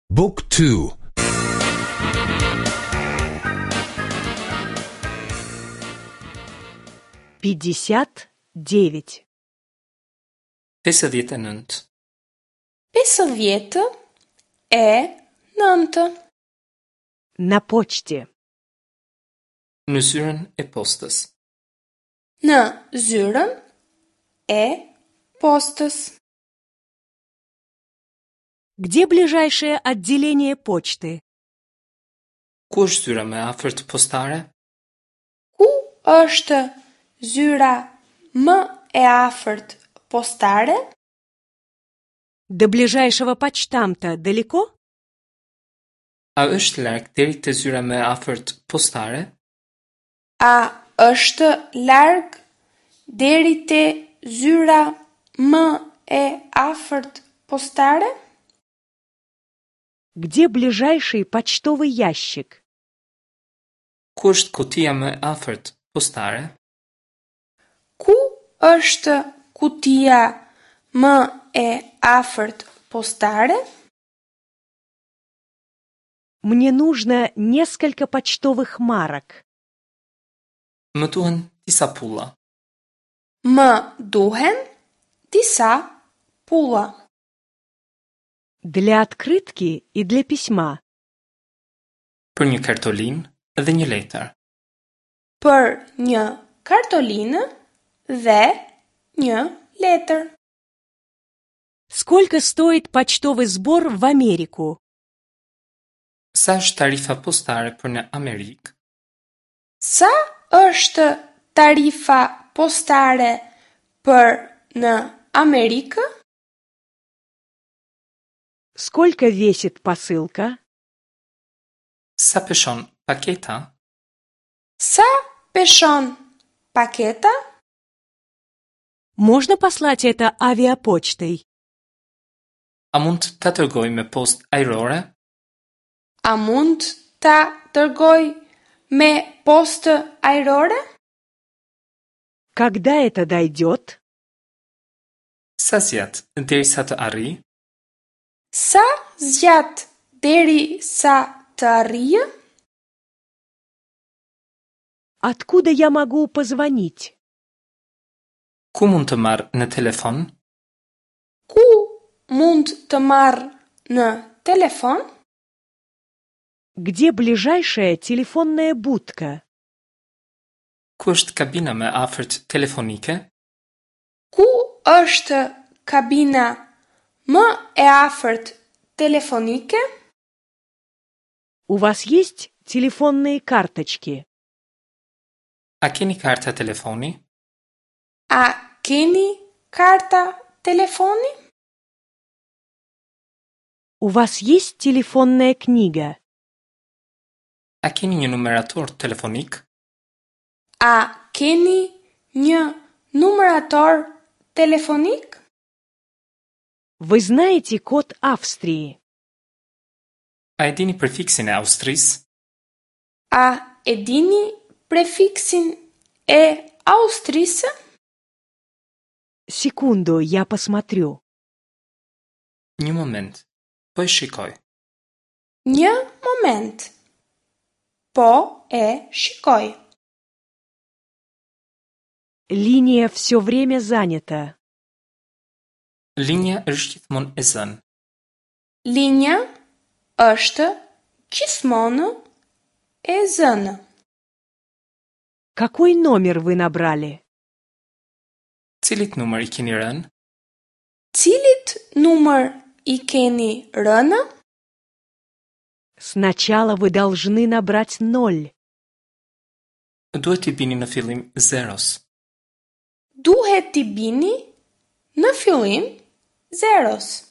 Book 2. 59. 59. 59. На почте. Në zyrën e postës. Në zyrën e postës. Где ближайшее отделение почты? Ku është zyra më e afërt postare? Ku është zyra më e afërt postare? До ближайшего почтамта далеко? A është larg deri te zyra më e afërt postare? A është larg deri te zyra më e afërt postare? Где ближайший почтовый ящик? Ku është kutia më e afërt postare? Ku është kutia më e afërt postare? Мне нужно несколько почтовых марок. Më duhen disa pulla. Më duhen disa pulla. Для открытки и для письма. Për një kartolinë dhe një letër. Për një kartolinë dhe një letër. Сколько стоит почтовый сбор в Америку? Sa është tarifa postare për në Amerikë? Sa është tarifa postare për në Amerikë? Сколько весит посылка? Sa peshon paketa? Sa peshon paketa? Можно послать это авиапочтой? A mund ta dërgoj me postë ajrore? A mund ta dërgoj me postë ajrore? Когда это дойдет? Sa zjat derisa të arrijë? Sa zgjat deri sa të arrijë? Откуда я могу позвонить? Ku mund të marr në telefon? Ku mund të marr në telefon? Где ближайшая телефонная будка? Ku është kabina më e afërt telefonike? Ku është kabina më e afërt telefonike? У вас есть телефонные карточки? A keni karta telefoni? A keni karta telefoni? У вас есть телефонная книга? A keni një numerator telefonik? A keni një numerator telefonik? Вы знаете код Австрии? A e dini prefiksin e Austrisë? A e dini prefiksin e Austrisë? Секунду, я посмотрю. Një moment. Po e shikoj. Një moment. Po e shikoj. Линия все время занята. Linja është gjithmonë e zënë. Linja është gjithmonë e zënë. Какой номер вы набрали? Cilit numër i keni rënë? Cilit numër i keni rënë? Сначала вы должны набрать 0. Duhet t'i bini në fillim zeros. Duhet t'i bini në fillim zeros.